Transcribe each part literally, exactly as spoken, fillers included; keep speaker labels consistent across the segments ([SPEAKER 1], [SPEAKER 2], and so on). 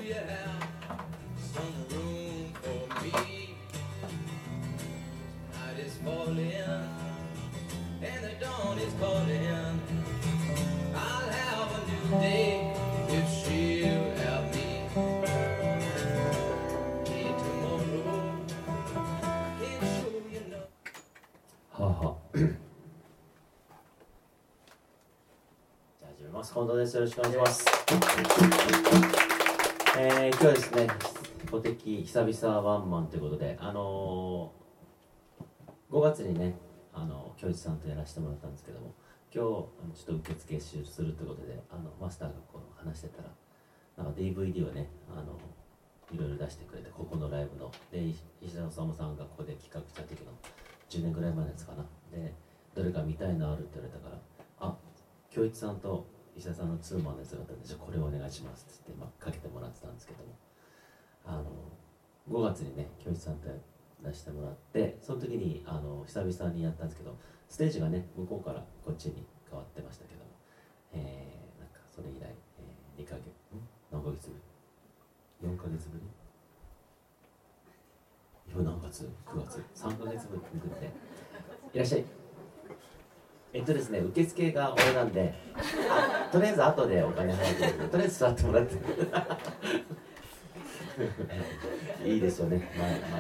[SPEAKER 1] 近藤です。よろしくお願いします。えー、今日はですね、小敵久々ワンマンということで、あのー、ごがつにね、あの京一さんとやらせてもらったんですけども、今日ちょっと受付するということで、あのマスターがこう話してたら、なんか ディーブイディー をね、あのいろいろ出してくれて、ここのライブので石田修さんがここで企画した時のじゅうねんぐらい前のやつかな。で、どれか見たいのあるって言われたから、あ、京一さんと石田さんのツーマンのやつがあったんで、じゃあこれお願いしますって言って、まあ、かけてもらってたんですけども、あのごがつにね京一さんと出してもらって、その時にあの久々にやったんですけど、ステージがね向こうからこっちに変わってましたけども、えー、なんかそれ以来、えー、にかげつん何ヶ月ぶりよんかげつぶり今何月くがつさんかげつぶりでいらっしゃい。えっとですね、受付が俺なんで、とりあえず後でお金払ってくる、とりあえず座ってもらっていいですよね、前前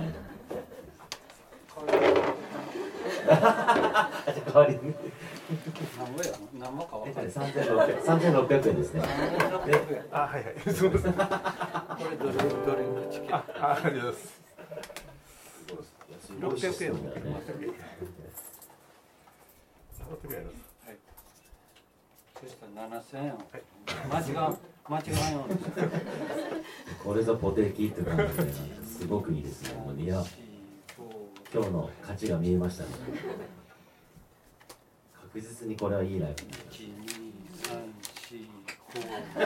[SPEAKER 1] あ、じゃあ代わりに
[SPEAKER 2] 何もや何もか分かる。
[SPEAKER 1] さんぜんろっぴゃく、さんぜんろっぴゃくえんですね。
[SPEAKER 3] あ、はいはい、すみません。こ
[SPEAKER 2] れどれどれのチケット？
[SPEAKER 3] あ、ありがとうございます。ろっぴゃくえん。
[SPEAKER 2] はい。そしたらななせんえん。はい。間違う間違うようです。
[SPEAKER 1] これぞポテキって感じで、すごくいいですね。もういや、今日の勝ちが見えましたね。確実にこれはいいライブ。
[SPEAKER 2] 一、二、三、四、五。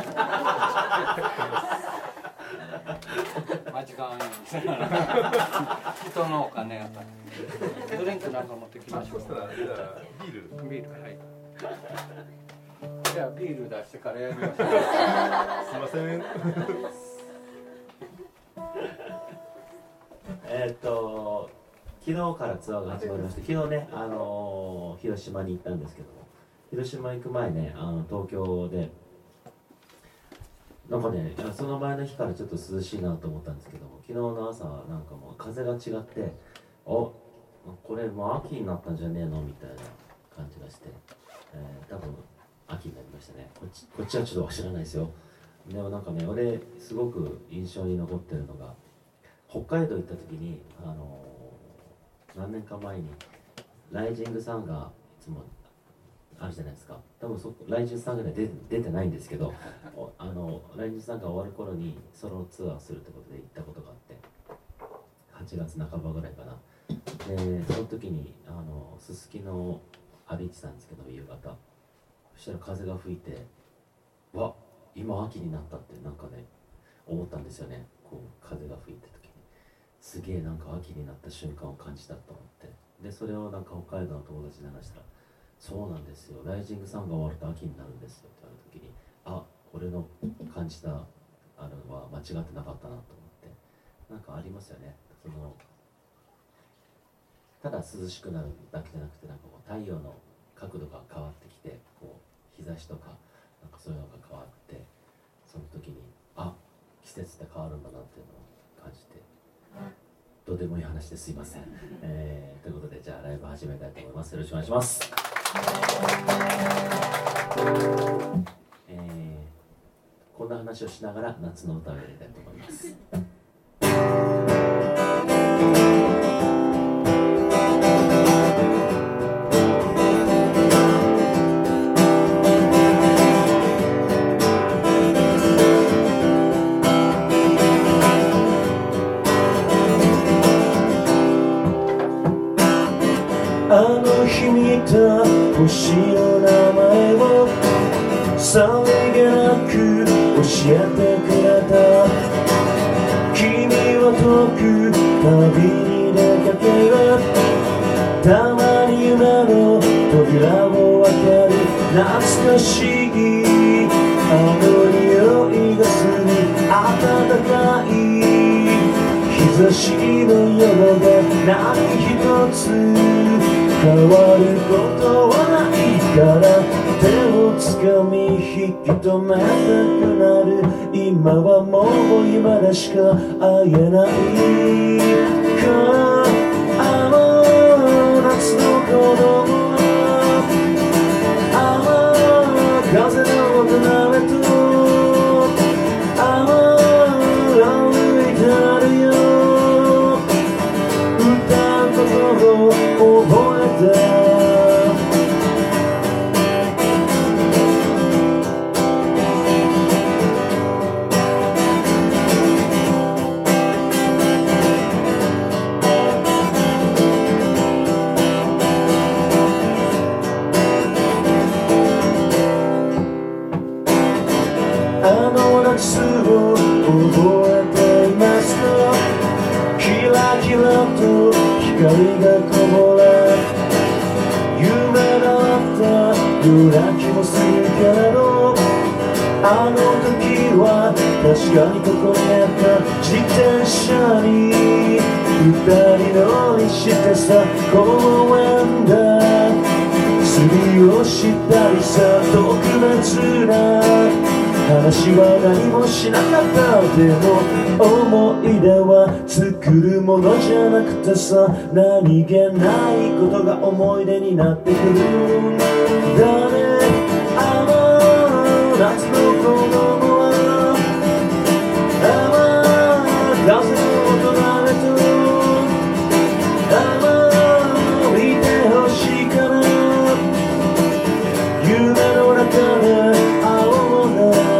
[SPEAKER 2] 間違うようです。人のお金やから。ドリンクなんか持ってきましょう。
[SPEAKER 3] そしたらじゃあビール
[SPEAKER 2] ビールはい。じゃあビール出してからやりましょう。
[SPEAKER 3] すいません。
[SPEAKER 1] えっと昨日からツアーが始まりまして、昨日ね、あのー、広島に行ったんですけども、広島行く前ね、あの東京でなんかね、その前の日からちょっと涼しいなと思ったんですけども、昨日の朝なんかもう風が違って、お、これもう秋になったんじゃねえのみたいな感じがして、えー、多分秋になりましたね。こっち、こっちはちょっと知らないですよ。でもなんかね、俺すごく印象に残ってるのが、北海道行った時に、あのー、何年か前にライジングサンがいつもあるじゃないですか。多分そライジングサンが出て、出てないんですけど、あのライジングサンが終わる頃にソロツアーするってことで行ったことがあって、はちがつなかばぐらいかな。でその時にあのすすきのを歩いてたんですけど、夕方そしたら風が吹いて、わ、今秋になったってなんかね思ったんですよね。こう風が吹いた時にすげえなんか秋になった瞬間を感じたと思って、でそれをなんか北海道の友達に話したら、そうなんですよ、ライジングサンが終わると秋になるんですよって言われた時に、あ、俺の感じたあれは間違ってなかったなと思って、なんかありますよね。そのただ涼しくなるだけじゃなくて、なんかこう太陽の角度が変わってきて、こう日差しとかなんかそういうのが変わって、その時にあ、季節って変わるんだなっていうのを感じて、どうでもいい話ですいません、えー、ということでじゃあライブ始めたいと思います。よろしくお願いします。えー、こんな話をしながら夏の歌をやりたいと思います。
[SPEAKER 4] あの日見た星の名前をさりげなく教えてくれた。君は遠く旅に出かける。たまに夢の扉を開ける。懐かしいあの匂いがする。暖私の世が何一つ変わることはないから手をつかみ引き止めたくなる今はもう今でしか会えないからあの夏の子供あの風の音なれとあの歩いてるよ歌うことを覚えて光がこぼれ夢だったような気もするけれどあの時は確かにここにあった自転車に二人乗りしてさ公園で釣りをしたりさ特別な話は何もしなかったでも思い出は作るものじゃなくてさ何気ないことが思い出になってくるんだねあの夏の子供はあの風の音なれとあの見てほしいから夢の中で会おうね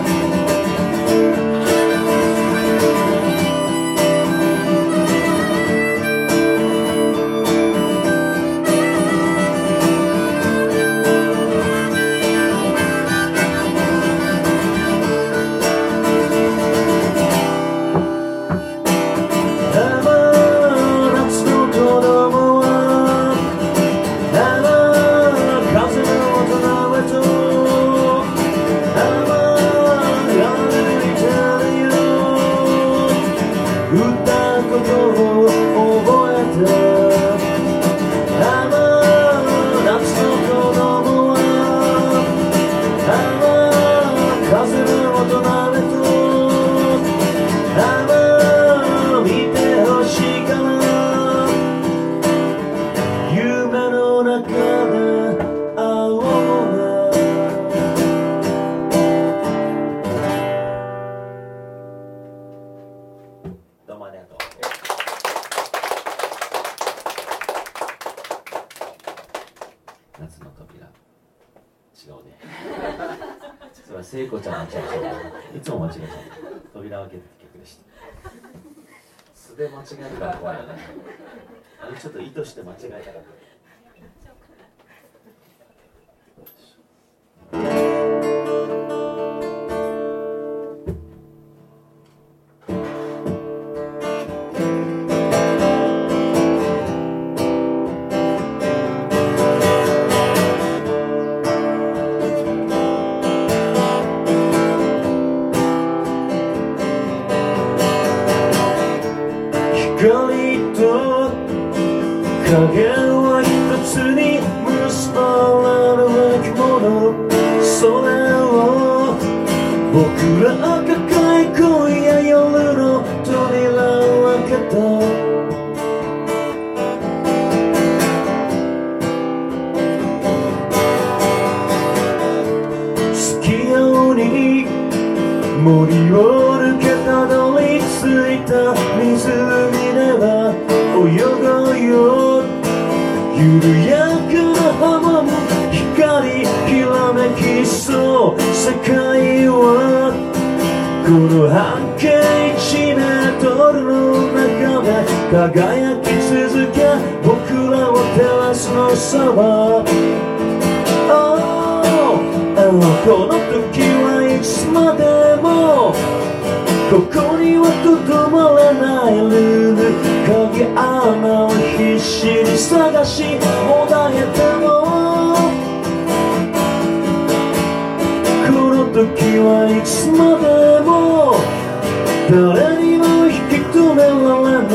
[SPEAKER 4] 聖子ちゃんのちゃんいつも間違えちゃう扉を開けて曲でした素で間違えるから怖いよねあれちょっと意図して間違えたから影は一つに結ばれる生き物それを僕ら抱え今夜夜の扉を開けた月夜に森を抜けたどり着いた湖では泳ごうよ緩やかな浜も光きらめきそう世界はこの半径いちメートルの中で輝き続け僕らを照らすのさは、oh, この時はいつまでもここにはとどまらないルール鍵穴を必死に探しもだえてもこの時はいつまでも誰にも引き止められ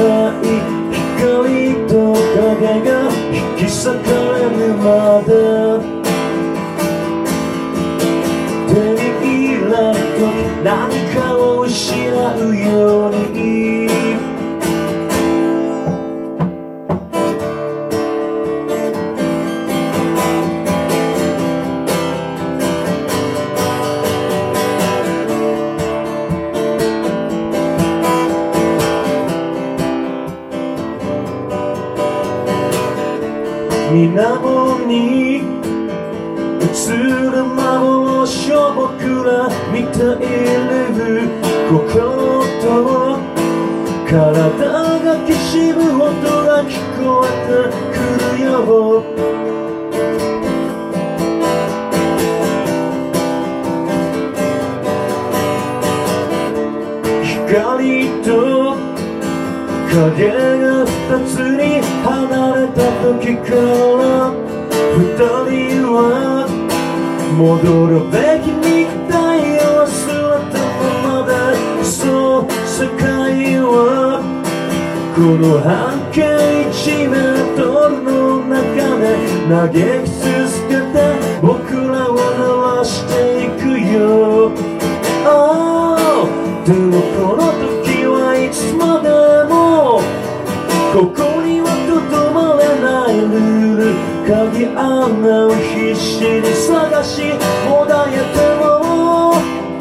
[SPEAKER 4] 何かを失うように水面に映る幻を僕ら見ている心と体がきしむ音が聞こえてくるよ光と影が二つに離れた時から二人は戻るべき肉体を忘れたままでそう世界はこの半径いちメートルの中で嘆き続けて僕らを鳴らしていくよ、oh、でもこの時はいつまでもここにはとどまれないルール鍵穴を必死に探しもだえても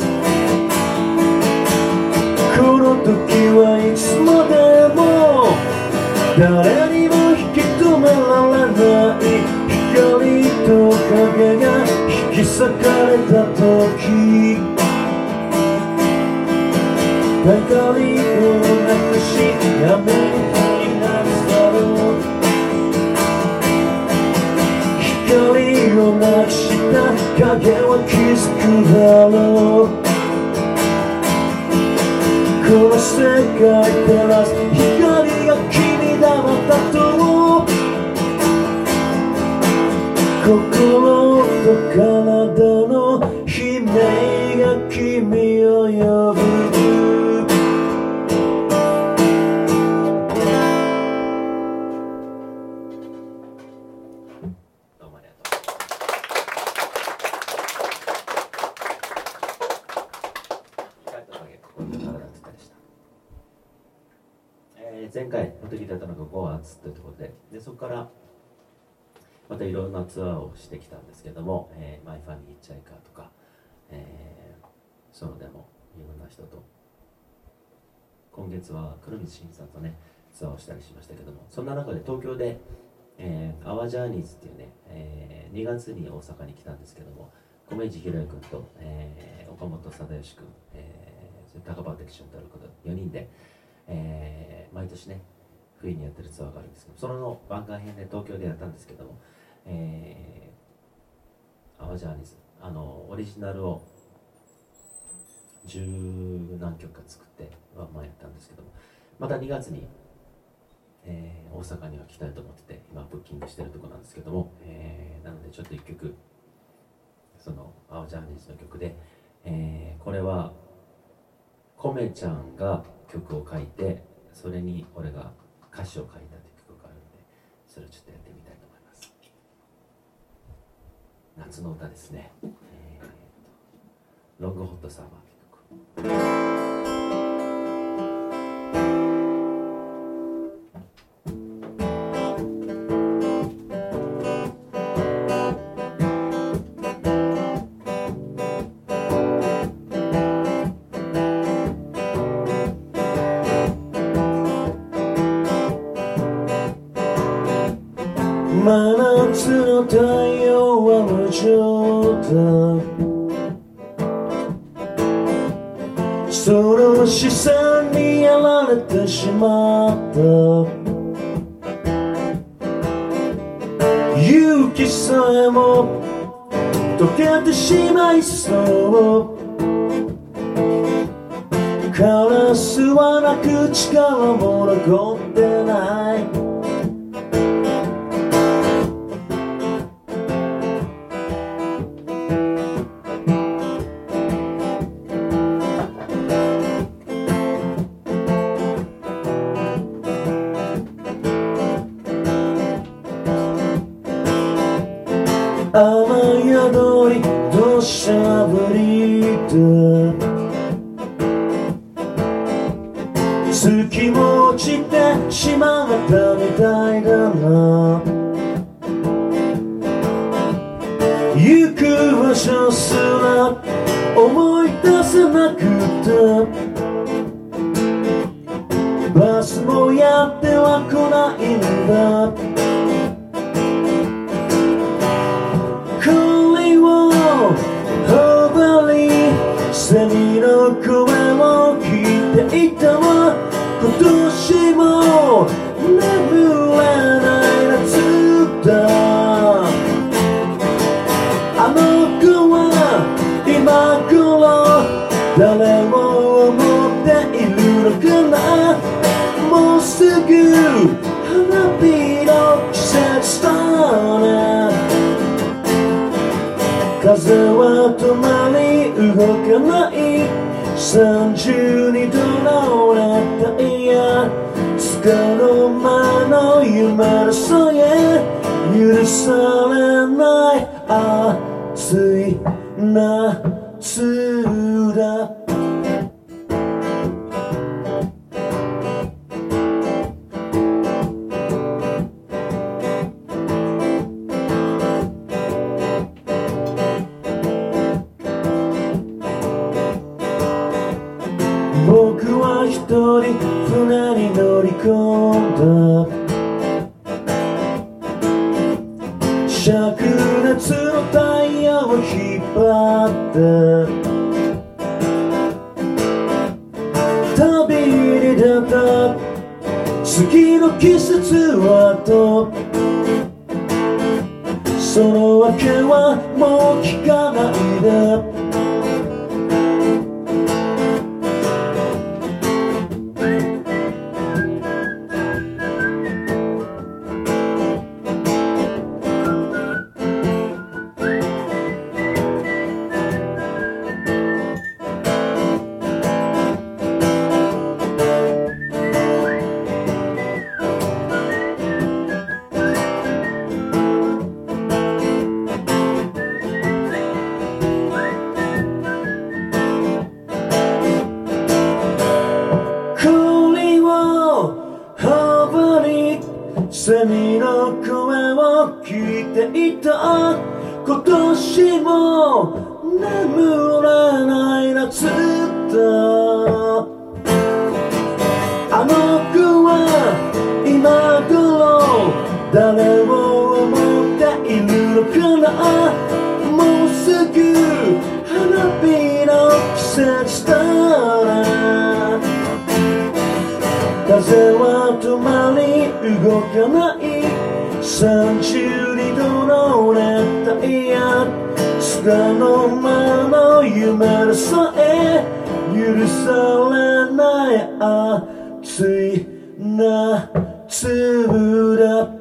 [SPEAKER 4] この時はいつまでも誰にも引き止められない光と影が引き裂かれた時光をなくしやめになるだろう光をなくした影は気づくだろうこの世界照らす光が君だまたと心と体の悲鳴が君を呼ぶ
[SPEAKER 1] 前回お時だったのがごがつというところ で, でそこからまたいろんなツアーをしてきたんですけども、えー、マイファニーヒッチハイカーとか、えー、ソロでもいろんな人と今月は黒光慎さんとねツアーをしたりしましたけども、そんな中で東京で、えー、アワジャーニーズっていうね、えー、にがつに大阪に来たんですけども、米地宏也君と、えー、岡本貞義君、えー、高畑俊太郎君とよにんでえー、毎年ね冬にやってるツアーがあるんですけど、その番外編で東京でやったんですけども、えー、アワジャーニーズあのオリジナルを十何曲か作ってワンマンやったんですけども、またにがつに、えー、大阪には来たいと思ってて今ブッキングしてるところなんですけども、えー、なのでちょっといっきょくそのアワジャーニーズの曲で、えー、これはコメちゃんが曲を書いてそれに俺が歌詞を書いたという曲があるので、それをちょっとやってみたいと思います。夏の歌ですね、えー、ロングホットサーマーという曲。
[SPEAKER 4] 真夏の太陽は無情だ、その視線にやられてしまった、勇気さえも溶けてしまいそう、カラスはなく力も残ってない、雨宿り土砂降りでしまったみたいだな。行く場所すら思い出せなくて、バスもやっては来ないんだ。声を頬張りセミの声を聞いていたわ。今年も眠れない夏だ。あの子は今頃誰を思っているのかな。もうすぐ花火の季節だね。風は止まり動かない。さんじゅうにどの熱帯やつかの間の夢のさえ許されない暑い夏だ。僕は一人船に乗り込んだ。灼熱のタイヤを引っ張って旅に出た。次の季節はとそのわけはもう聞かないで。セミの声を聞いていた。今年も眠れない夏だ。あの子は今頃誰を思っているのかな。もうすぐ花火の季節だな。風は止まり動かない。さんじゅうにどの熱帯やつかの間の夢でさえ許されない暑い夏だ。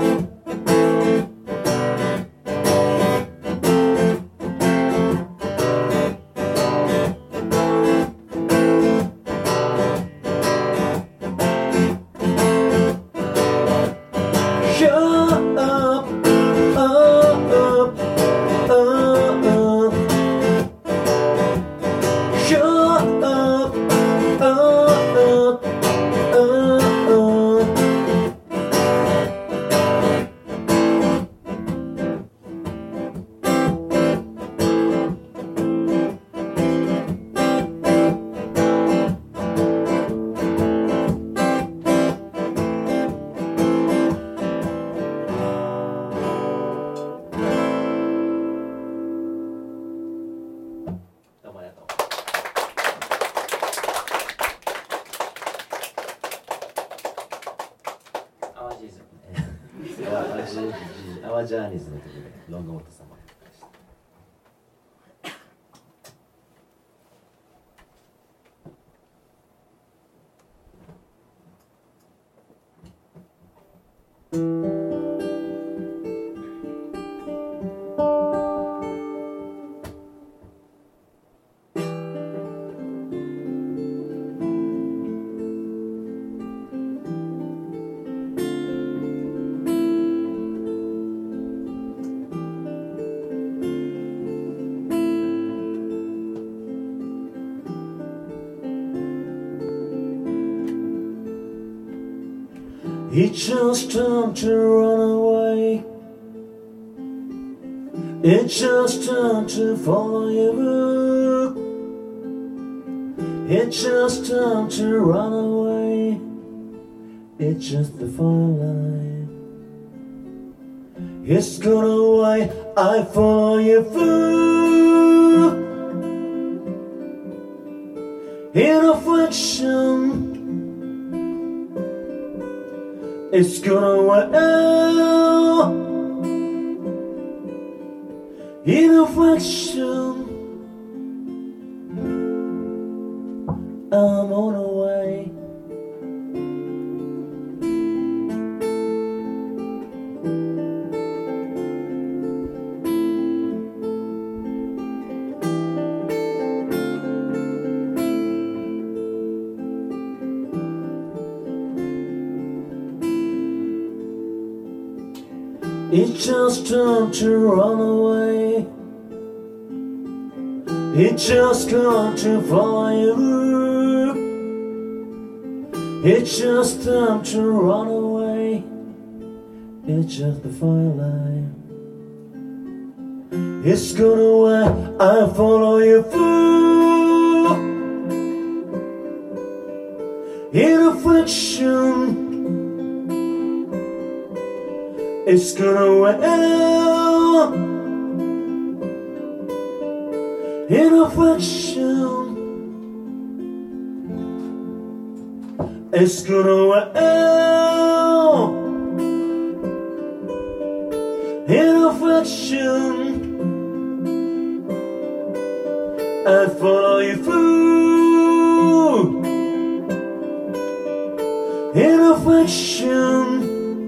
[SPEAKER 4] アワジャーニーズの曲でロングモット様。 It's just time to run away. It's just time to follow you. It's just time to run away. It's just the firelight. It's gone away. I follow you through. In affliction, it's gonna well. In affliction, I'm on the way. It's just time to run away. It's just time to follow you. It's just time to run away. It's just the firelight. It's gone away. I follow you through. In affliction, it's gonna well. In affliction, it's gonna well. In affliction, I follow you through. In affliction,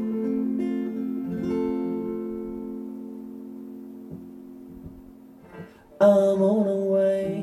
[SPEAKER 4] I'm on the way.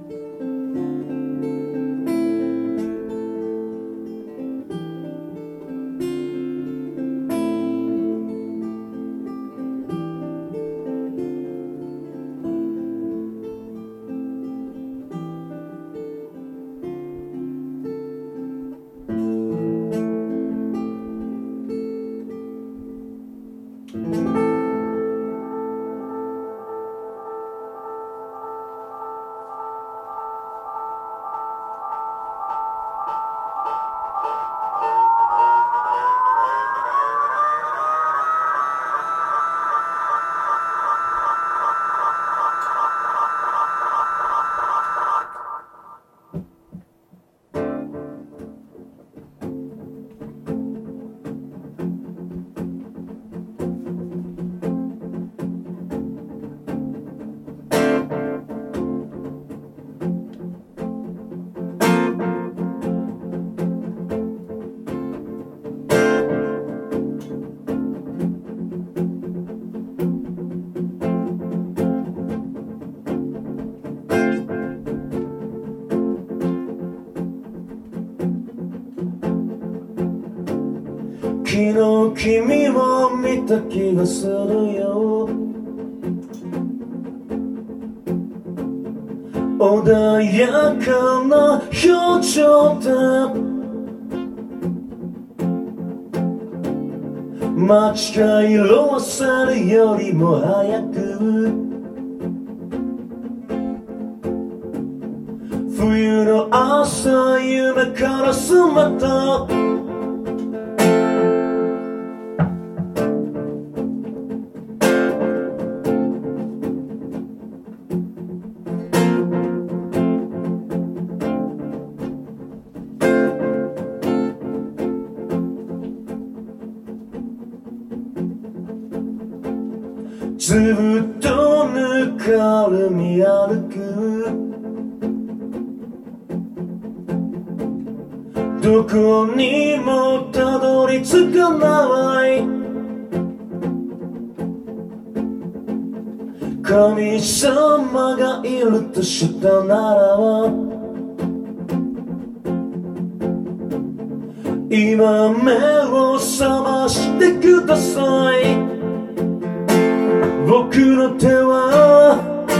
[SPEAKER 4] 昨日君を見た気がするよ。穏やかな表情で街が色あせるよりも早く冬の朝夢から覚めたずっとぬかるみ歩くどこにもたどり着かない神様がいるとしたならば今目を覚ましてください僕の手は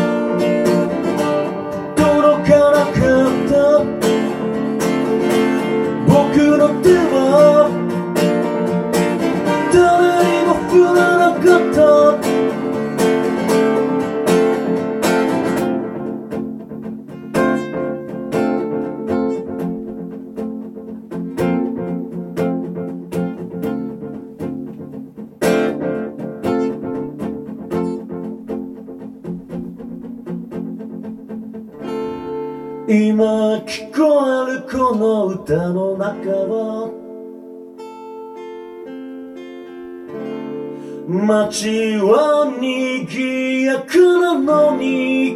[SPEAKER 4] 届かなかった僕の手は今聞こえるこの歌の中は街は賑やかなのに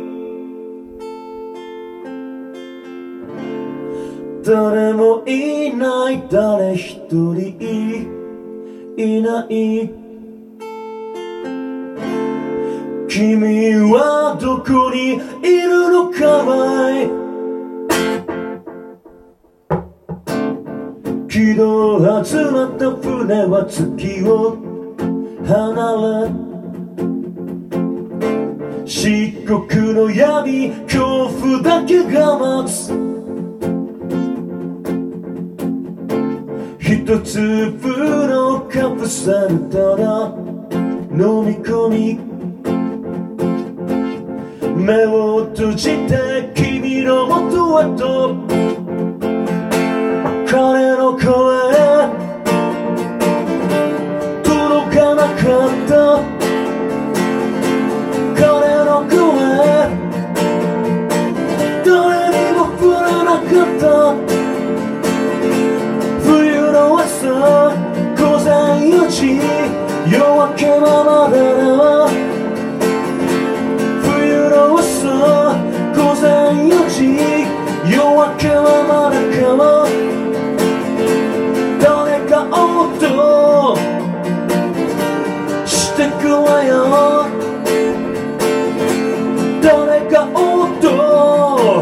[SPEAKER 4] 誰もいない誰一人いない君はどこにいるのかい軌道外れた船は月を離れ漆黒の闇恐怖だけが待つ一粒のカプセルただ飲み込み目を閉じて君の元へと彼の声届かなかった彼の声誰にも触れなかった冬の朝午前よじ夜明けのまでだ冬の朝午前よじ夜明けはまだかも誰か音してくれよ誰か音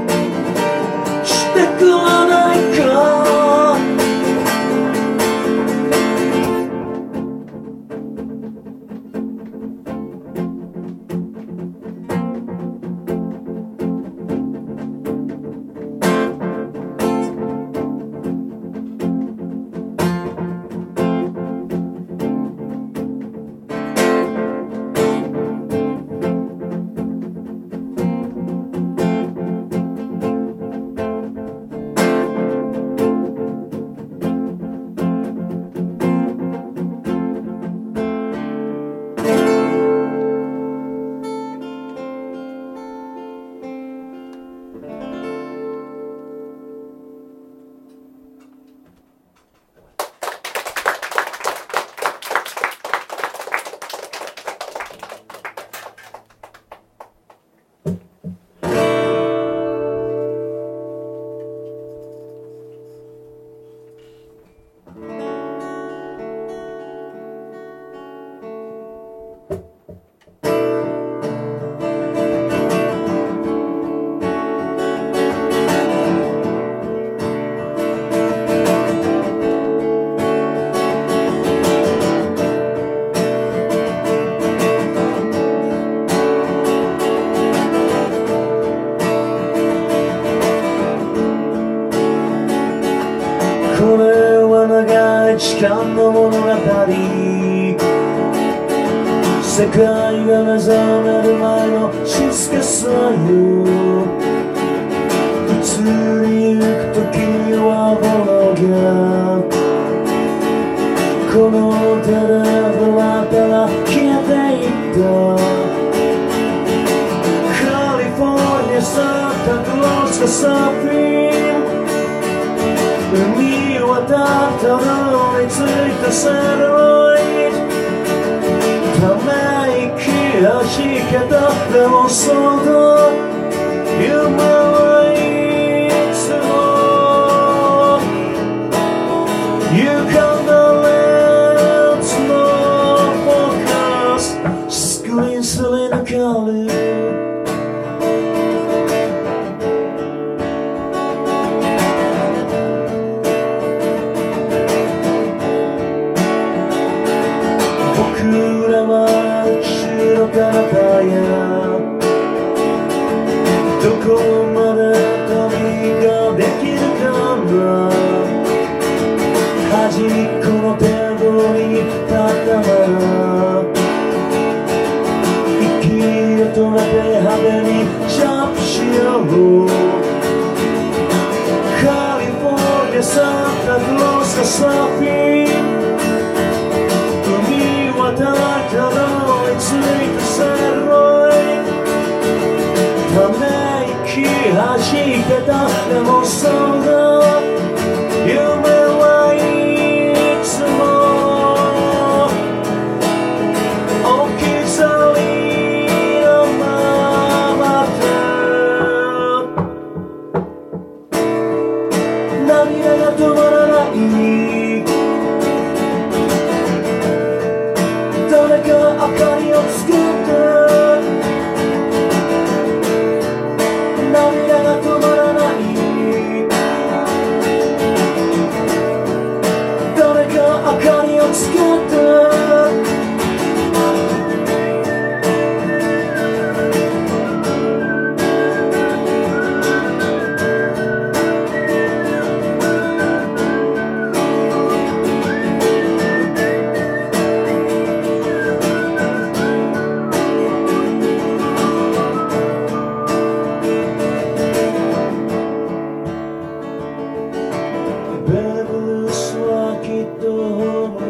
[SPEAKER 4] してくれないかこれは長い時間の物語世界が目覚める前の静かさよ移りゆく時は物がこの手でぶらったら消えていったカリフォルニアサンタクロースがサーフィン海渡ったのについたセルロイドため息はじけたでもその夢はいつも歪んだレンズのフォーカススクリーンすり抜ける彼方やどこまで旅ができるかな端っこのテーブルに立ったまま息を止めて派手にジャンプしようカリフォルニアサンタクロースがサーフィン海渡ったのについたセルロイドため息はじてた。でもそんな夢はいつも置き去りのままで涙が止まらない。誰か明かりをつけて涙が止まらない。誰か明かりをつけてベーブ・ルースはきっとホーム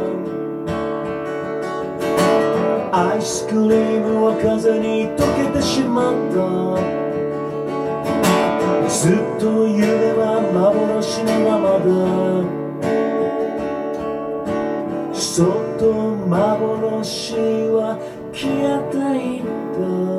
[SPEAKER 4] ラン。アイスクリームは風に溶けてしまった。ずっと夢は幻のままだ。そっと幻は消えていった。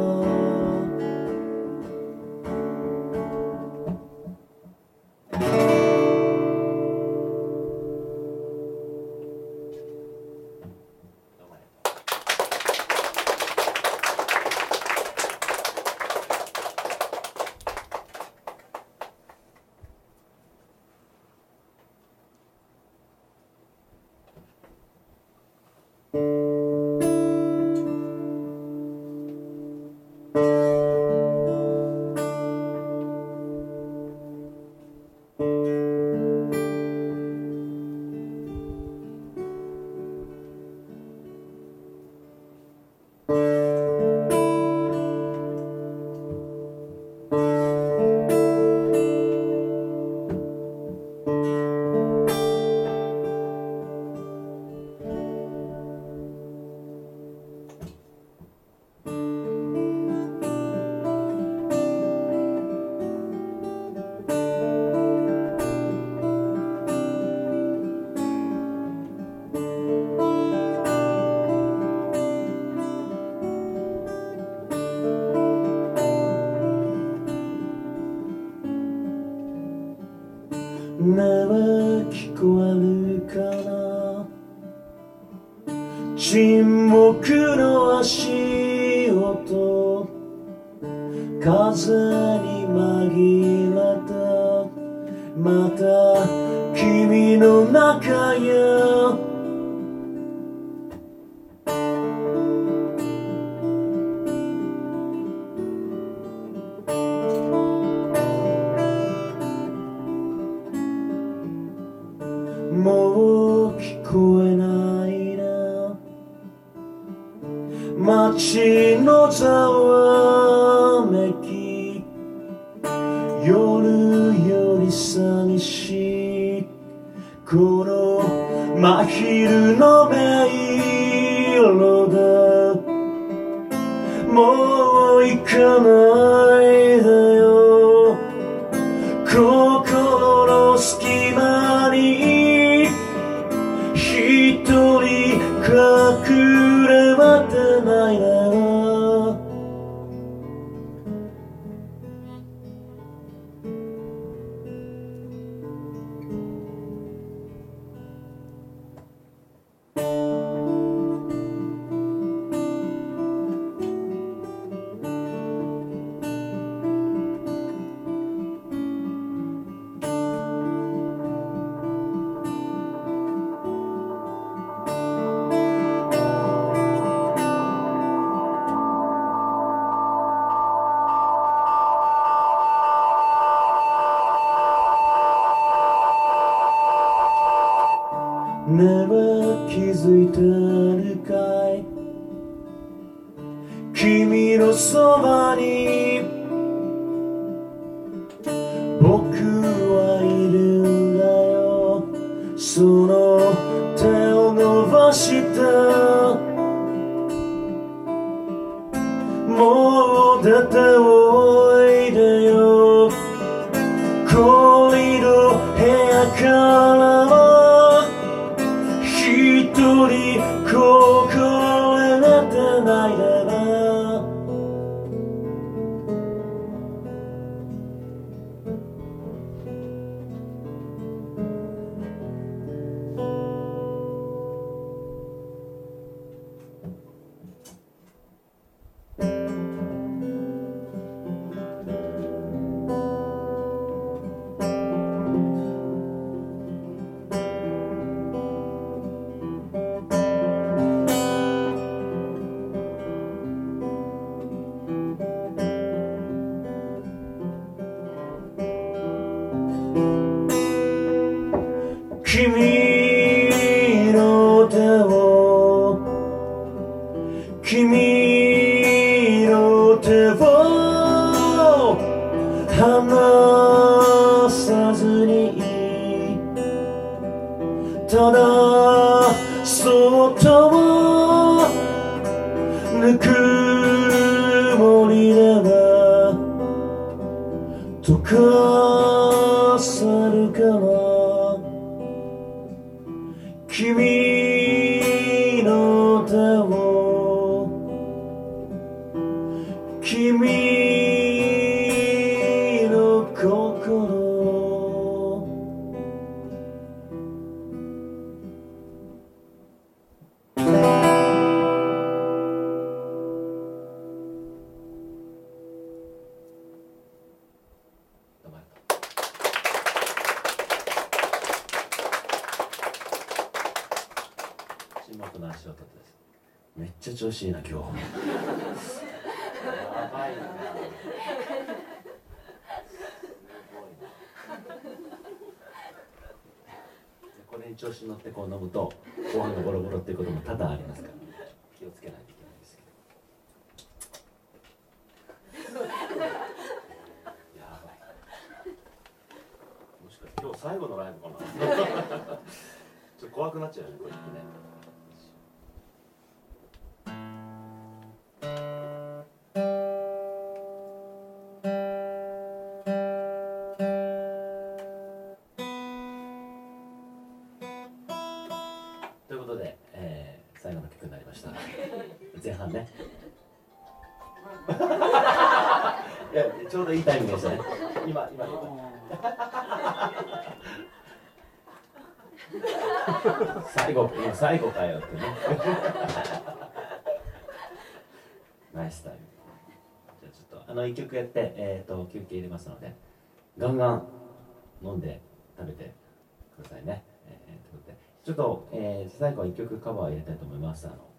[SPEAKER 4] ねえ聞こえるかな、沈黙の足音、風に紛れた。また君の中へもう聞こえないな、街のざわめき、夜より寂しいこの真昼の音色だ。もう行かないでよ、心の隙間に一人隠れ待てないな。ねえ気づいてるかい、君のそばに僕はいるんだよ。その手を伸ばしたもう出ておいでよ、 りの部屋からは一人心得てないでば君の手を君の手を離さずにただそっとぬくもりでは溶かさるかな君の手を君の心
[SPEAKER 1] 沈黙の足音です。めっちゃ調子いいな今日。やばいな。これに調子に乗ってこう飲むとご飯がボロボロっていうことも多々ありますから、気をつけないといけないですけど。やばい。もしかして今日最後のライブかな。ちょっと怖くなっちゃうよねこれってね。ということで、えー、最後の曲になりました。前半ね。いやちょうどいいタイミングでしたね。今今今。最後最後かよってね。ナイスタイム。じゃあちょっとあのいっきょくやって、えー、と休憩入れますのでガンガン飲んで食べてくださいね。えー、ということでちょっと、えー、最後はいっきょくカバー入れたいと思います。あの